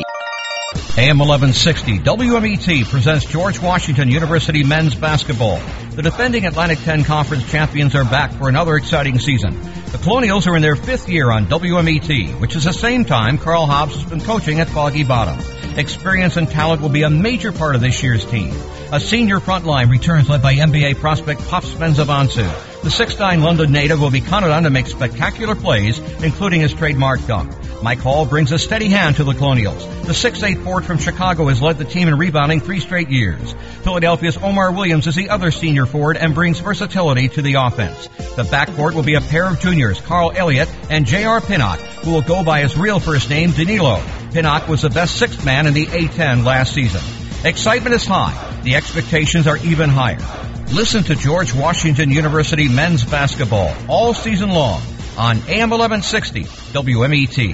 A M eleven sixty W M E T presents George Washington University men's basketball. The defending Atlantic ten Conference champions are back for another exciting season. The Colonials are in their fifth year on W M E T, which is the same time Carl Hobbs has been coaching at Foggy Bottom. Experience and talent will be a major part of this year's team. A senior front line returns led by N B A prospect Pops Mensah-Bonsu. The six nine London native will be counted on to make spectacular plays, including his trademark dunk. Mike Hall brings a steady hand to the Colonials. The six eight forward from Chicago has led the team in rebounding three straight years. Philadelphia's Omar Williams is the other senior forward and brings versatility to the offense. The backcourt will be a pair of juniors, Carl Elliott and J R. Pinnock, who will go by his real first name, Danilo. Pinnock was the best sixth man in the A ten last season. Excitement is high. The expectations are even higher. Listen to George Washington University men's basketball all season long on A M eleven sixty W M E T.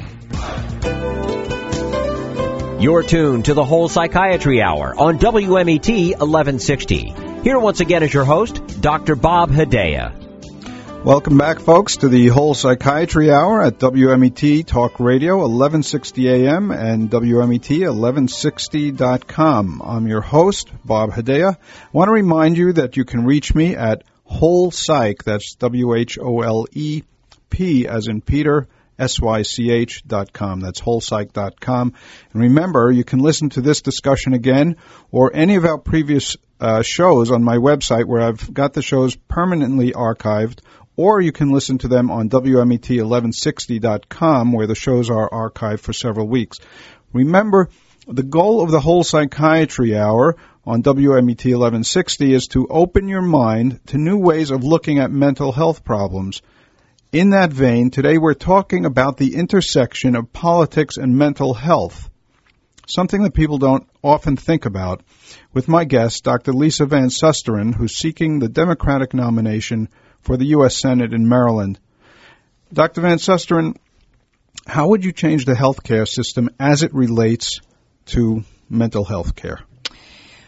You're tuned to the Whole Psychiatry Hour on W M E T eleven sixty. Here once again is your host, Doctor Bob Hedaya. Welcome back, folks, to the Whole Psychiatry Hour at W M E T Talk Radio, eleven sixty A M and W M E T eleven sixty dot com. I'm your host, Bob Hedaya. I want to remind you that you can reach me at Whole Psych, that's W H O L E P as in Peter, S Y C H dot com. That's whole psych dot com. And remember, you can listen to this discussion again or any of our previous uh, shows on my website where I've got the shows permanently archived, or you can listen to them on W M E T eleven sixty dot com where the shows are archived for several weeks. Remember, the goal of the Whole Psychiatry Hour on W M E T eleven sixty is to open your mind to new ways of looking at mental health problems. In that vein, today we're talking about the intersection of politics and mental health, something that people don't often think about, with my guest, Doctor Lisa Van Susteren, who's seeking the Democratic nomination for the U S Senate in Maryland. Doctor Van Susteren, how would you change the health care system as it relates to mental health care?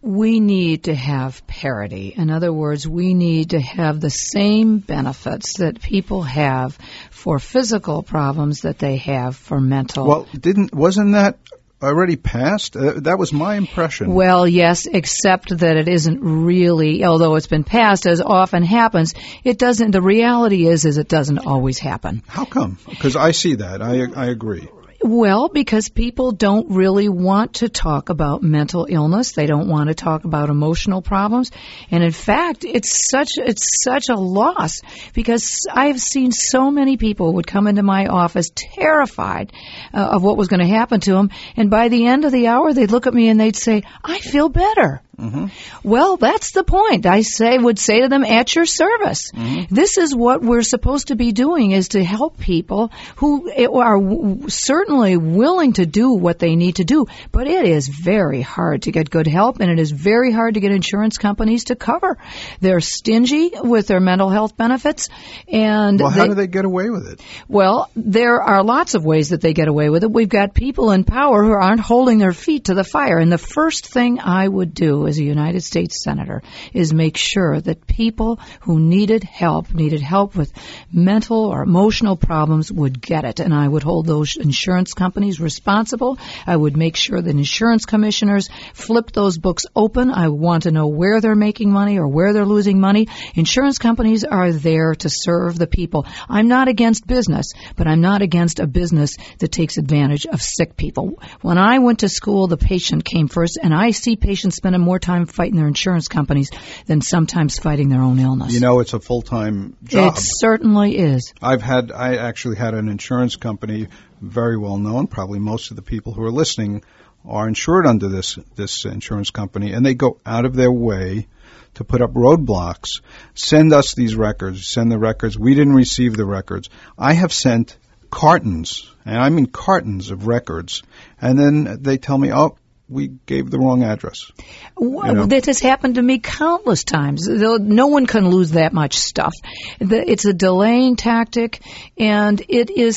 we need to have parity. In other words, we need to have the same benefits that people have for physical problems that they have for mental. Well, didn't wasn't that already passed? Uh, that was my impression. Well, yes, except that it isn't really, although it's been passed, as often happens, it doesn't, the reality is, is it doesn't always happen. How come? Because I see that. I I agree. Well, because people don't really want to talk about mental illness. They don't want to talk about emotional problems. And in fact, it's such it's such a loss because I've seen so many people who would come into my office terrified uh, of what was going to happen to them. And by the end of the hour, they'd look at me and they'd say, I feel better. Mm-hmm. Well, that's the point. I say would say to them, at your service. Mm-hmm. This is what we're supposed to be doing, is to help people who are w- certainly willing to do what they need to do. But it is very hard to get good help, and it is very hard to get insurance companies to cover. They're stingy with their mental health benefits. And well, how they, do they get away with it? Well, there are lots of ways that they get away with it. We've got people in power who aren't holding their feet to the fire. And the first thing I would do as a United States Senator is make sure that people who needed help, needed help with mental or emotional problems would get it. And I would hold those insurance companies responsible. I would make sure that insurance commissioners flip those books open. I want to know where they're making money or where they're losing money. Insurance companies are there to serve the people. I'm not against business, but I'm not against a business that takes advantage of sick people. When I went to school, the patient came first, and I see patients spending more time fighting their insurance companies than sometimes fighting their own illness. You know, it's a full-time job. It certainly is. I've had, I actually had an insurance company, very well known. Probably most of the people who are listening are insured under this this insurance company, and they go out of their way to put up roadblocks. Send us these records. Send the records. We didn't receive the records. I have sent cartons, and I mean cartons of records, and then they tell me, oh, we gave the wrong address. Well, you know? That has happened to me countless times. No one can lose that much stuff. It's a delaying tactic, and it is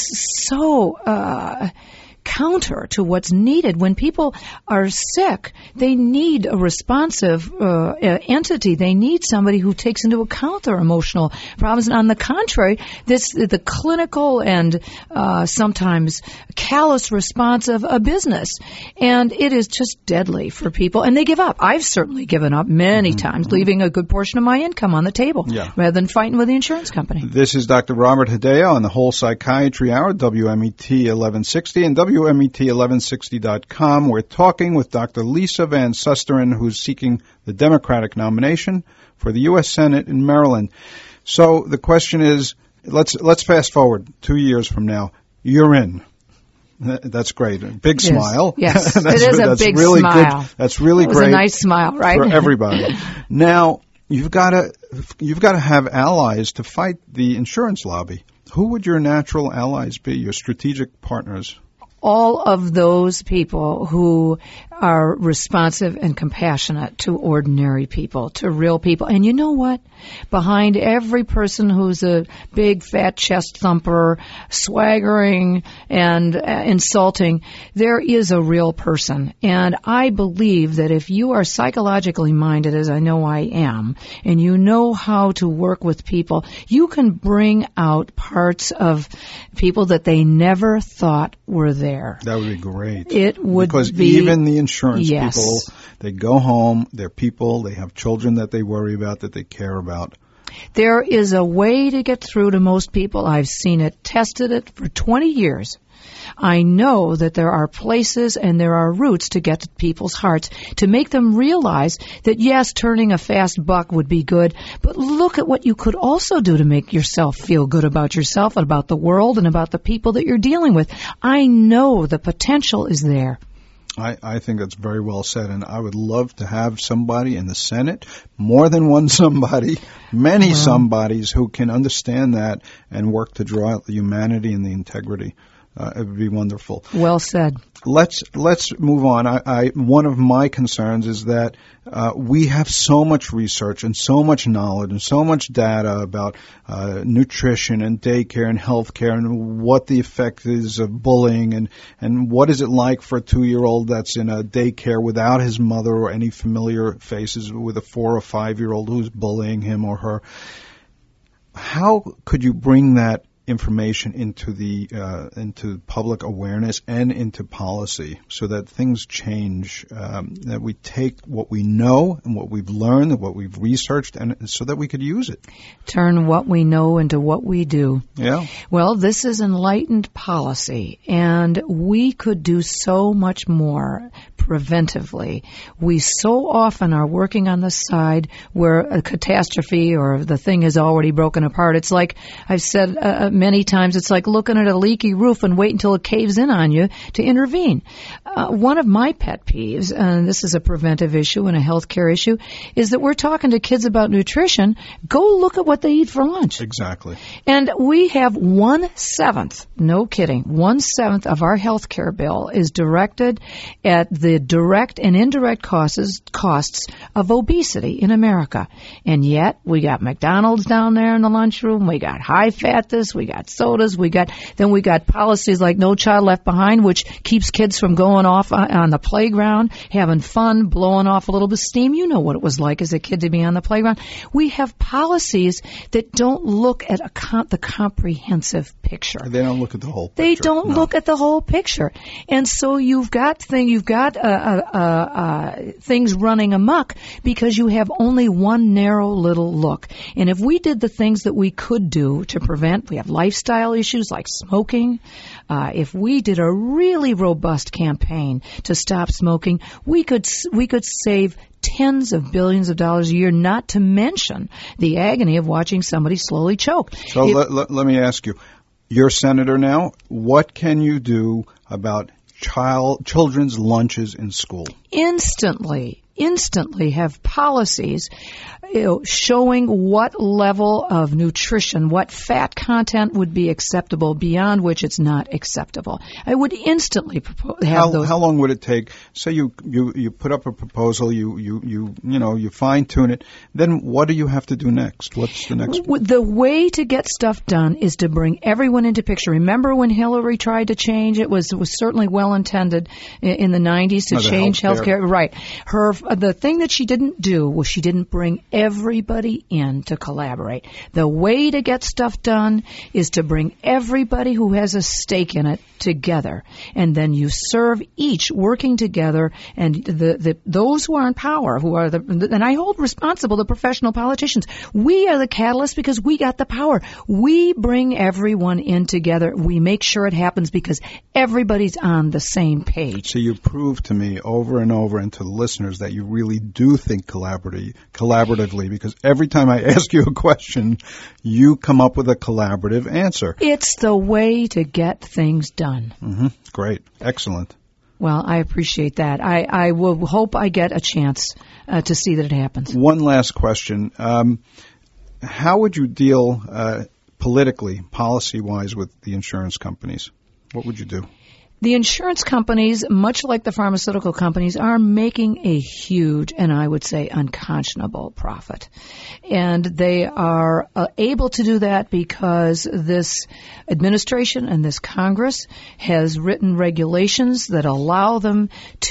so uh, counter to what's needed. When people are sick, they need a responsive uh, entity. They need somebody who takes into account their emotional problems. And on the contrary, this the clinical and uh, sometimes callous response of a business. And it is just deadly for people. And they give up. I've certainly given up many mm-hmm. times, mm-hmm. leaving a good portion of my income on the table yeah. rather than fighting with the insurance company. This is Doctor Robert Hedaya on the Whole Psychiatry Hour, W M E T eleven sixty and W M E T eleven sixty dot com. We're talking with Doctor Lisa Van Susteren, who's seeking the Democratic nomination for the U S Senate in Maryland. So the question is, let's let's fast forward two years from now. You're in. That's great. Big yes. smile. Yes, that's, it is a that's big really smile. Good. That's really it was great. a nice smile, right? For everybody. Now, you've got to you've got to have allies to fight the insurance lobby. Who would your natural allies be, your strategic partners? All of those people who are responsive and compassionate to ordinary people, to real people. And you know what? Behind every person who's a big, fat chest thumper, swaggering and uh, insulting, there is a real person. And I believe that if you are psychologically minded, as I know I am, and you know how to work with people, you can bring out parts of people that they never thought were there. That would be great. It would because be. Because even the insurance yes. people, they go home, they're people, they have children that they worry about, that they care about. There is a way to get through to most people. I've seen it, tested it for twenty years. I know that there are places and there are routes to get to people's hearts, to make them realize that, yes, turning a fast buck would be good, but look at what you could also do to make yourself feel good about yourself and about the world and about the people that you're dealing with. I know the potential is there. I, I think that's very well said, and I would love to have somebody in the Senate, more than one somebody, many wow. somebodies who can understand that and work to draw out the humanity and the integrity Uh, it would be wonderful. Well said. Let's let's move on. I, I one of my concerns is that uh, we have so much research and so much knowledge and so much data about uh, nutrition and daycare and healthcare and what the effect is of bullying and and what is it like for a two-year-old that's in a daycare without his mother or any familiar faces with a four or five-year-old who's bullying him or her. How could you bring that information into the uh, into public awareness and into policy so that things change, um, that we take what we know and what we've learned and what we've researched, and so that we could use it? Turn what we know into what we do. Yeah. Well, this is enlightened policy, and we could do so much more preventively. We so often are working on the side where a catastrophe or the thing has already broken apart. It's like I've said uh, many times, it's like looking at a leaky roof and wait until it caves in on you to intervene. Uh, one of my pet peeves, and this is a preventive issue and a healthcare issue, is that we're talking to kids about nutrition. Go look at what they eat for lunch. Exactly. And we have one-seventh, no kidding, one-seventh of our healthcare bill is directed at the direct and indirect costs, costs of obesity in America. And yet, we got McDonald's down there in the lunchroom, we got high-fat this, we got sodas, we got, then we got policies like No Child Left Behind, which keeps kids from going off on the playground, having fun, blowing off a little bit of steam. You know what it was like as a kid to be on the playground. We have policies that don't look at a com- the comprehensive picture. They don't look at the whole picture. They don't no. look at the whole picture. And so you've got thing, you've got uh, uh, uh, things running amok because you have only one narrow little look. And if we did the things that we could do to prevent, we have lifestyle issues like smoking. Uh, if we did a really robust campaign to stop smoking, we could we could save tens of billions of dollars a year, not to mention the agony of watching somebody slowly choke. So if, let, let, let me ask you, you're senator now. What can you do about child children's lunches in school? Instantly. instantly have policies, you know, showing what level of nutrition, what fat content would be acceptable, beyond which it's not acceptable. I would instantly propose, have how, those. How long would it take? Say you, you, you put up a proposal, you, you, you, you know, you fine tune it. Then what do you have to do next? What's the next? The way to get stuff done is to bring everyone into picture. Remember when Hillary tried to change? It was it was certainly well intended in the nineties to no, change health care. Right. Her the thing that she didn't do was she didn't bring everybody in to collaborate. The way to get stuff done is to bring everybody who has a stake in it together, and then you serve each working together. And the, the those who are in power, who are the and I hold responsible the professional politicians. We are the catalyst because we got the power. We bring everyone in together. We make sure it happens because everybody's on the same page. So you prove to me over and over and to the listeners that you really do think collaboratively, collaboratively, because every time I ask you a question, you come up with a collaborative answer. It's the way to get things done. Mm-hmm. Great. Excellent. Well, I appreciate that. I, I will hope I get a chance uh, to see that it happens. One last question. Um, how would you deal uh, politically, policy-wise, with the insurance companies? What would you do? The insurance companies, much like the pharmaceutical companies, are making a huge, and I would say unconscionable, profit. And they are uh, able to do that because this administration and this Congress has written regulations that allow them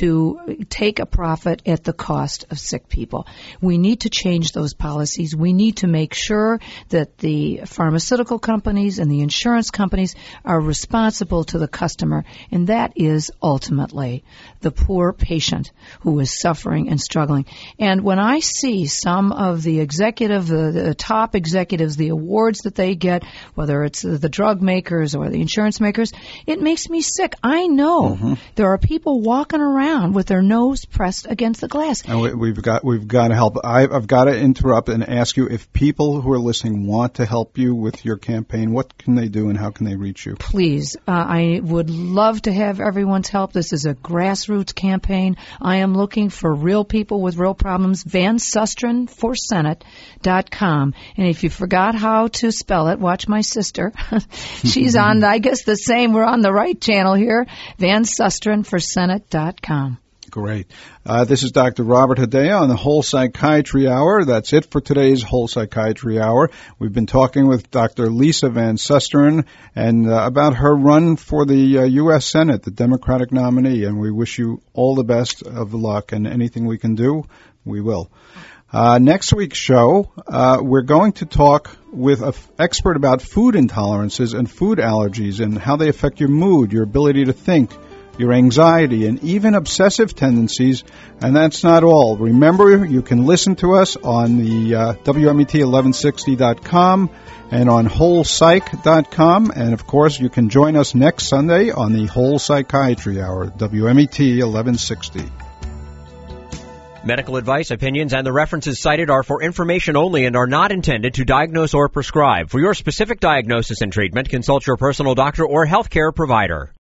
to take a profit at the cost of sick people. We need to change those policies. We need to make sure that the pharmaceutical companies and the insurance companies are responsible to the customer. And that is ultimately the poor patient who is suffering and struggling. And when I see some of the executive, the, the top executives, the awards that they get, whether it's the drug makers or the insurance makers, it makes me sick. I know mm-hmm. there are people walking around with their nose pressed against the glass. And we, we've got we've got to help. I, I've got to interrupt and ask you, if people who are listening want to help you with your campaign, what can they do and how can they reach you? Please, uh, I would love to have everyone's help. This is a grassroots campaign. I am looking for real people with real problems. Van Susteren for Senate dot com. And if you forgot how to spell it, watch my sister. She's on, I guess, the same. We're on the right channel here. Van Susteren for Senate dot com. Great. Uh, this is Doctor Robert Hedaya on the Whole Psychiatry Hour. That's it for today's Whole Psychiatry Hour. We've been talking with Doctor Lisa Van Susteren and uh, about her run for the uh, U S Senate, the Democratic nominee, and we wish you all the best of luck, and anything we can do, we will. Uh, next week's show, uh, we're going to talk with an f- expert about food intolerances and food allergies and how they affect your mood, your ability to think, your anxiety, and even obsessive tendencies. And that's not all. Remember, you can listen to us on the uh, W M E T eleven sixty dot com and on whole psych dot com. And, of course, you can join us next Sunday on the Whole Psychiatry Hour, W M E T eleven sixty. Medical advice, opinions, and the references cited are for information only and are not intended to diagnose or prescribe. For your specific diagnosis and treatment, consult your personal doctor or healthcare provider.